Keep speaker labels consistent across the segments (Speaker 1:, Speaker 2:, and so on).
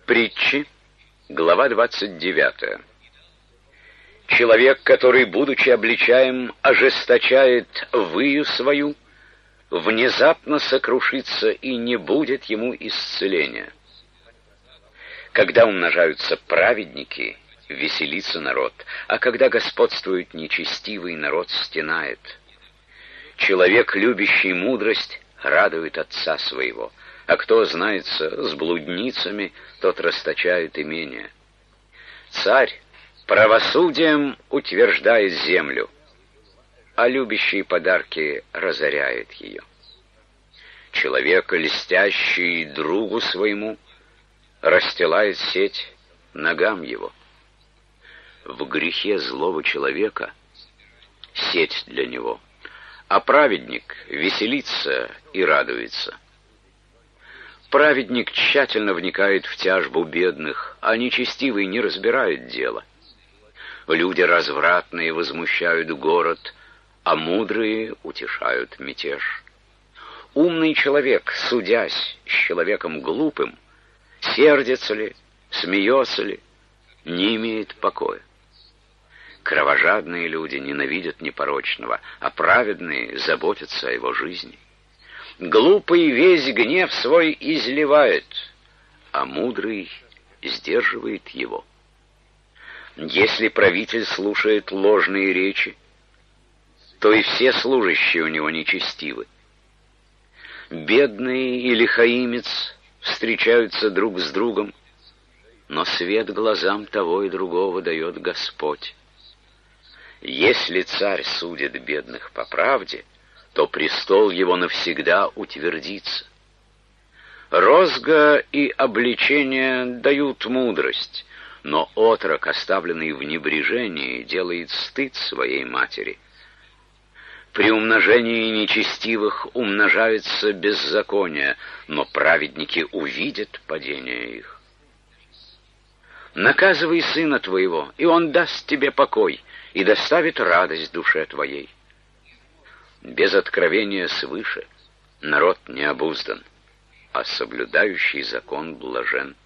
Speaker 1: Притчи, глава 29. Человек, который, будучи обличаем, ожесточает выю свою, внезапно сокрушится, и не будет ему исцеления. Когда умножаются праведники, веселится народ, а когда господствует нечестивый, народ стенает. Человек, любящий мудрость, радует отца своего, а кто знается с блудницами, тот расточает имение. Царь правосудием утверждает землю, а любящий подарки разоряет ее. Человек, льстящий другу своему, расстилает сеть ногам его. В грехе злого человека сеть для него, а праведник веселится и радуется. Праведник тщательно вникает в тяжбу бедных, а нечестивый не разбирает дела. Люди развратные возмущают город, а мудрые утешают мятеж. Умный человек, судясь с человеком глупым, сердится ли, смеется ли, не имеет покоя. Кровожадные люди ненавидят непорочного, а праведные заботятся о его жизни. Глупый весь гнев свой изливает, а мудрый сдерживает его. Если правитель слушает ложные речи, то и все служащие у него нечестивы. Бедный и лихаимец встречаются друг с другом, но свет глазам того и другого дает Господь. Если царь судит бедных по правде, то престол его навсегда утвердится. Розга и обличение дают мудрость, но отрок, оставленный в небрежении, делает стыд своей матери. При умножении нечестивых умножается беззаконие, но праведники увидят падение их. Наказывай сына твоего, и он даст тебе покой и доставит радость душе твоей. Без откровения свыше народ не обуздан, а соблюдающий закон блажен.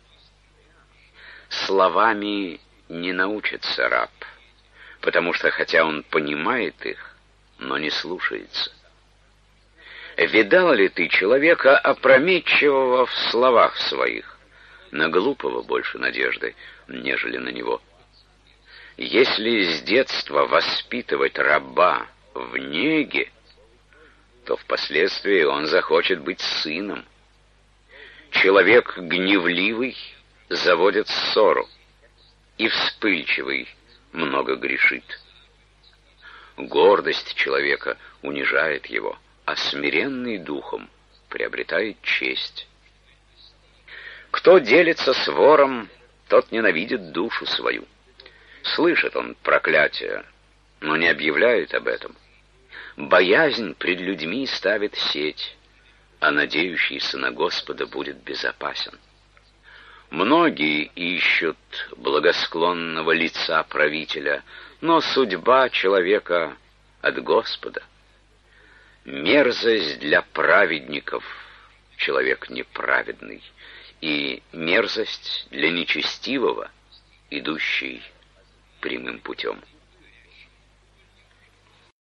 Speaker 1: Словами не научится раб, потому что хотя он понимает их, но не слушается. Видал ли ты человека опрометчивого в словах своих? На глупого больше надежды, нежели на него. Если с детства воспитывать раба в неге, то впоследствии он захочет быть сыном. Человек гневливый заводит ссору, и вспыльчивый много грешит. Гордость человека унижает его, а смиренный духом приобретает честь. Кто делится с вором, тот ненавидит душу свою. Слышит он проклятие, но не объявляет об этом. Боязнь пред людьми ставит сеть, а надеющийся на Господа будет безопасен. Многие ищут благосклонного лица правителя, но судьба человека от Господа. Мерзость для праведников человек неправедный, и мерзость для нечестивого, идущий прямым путем.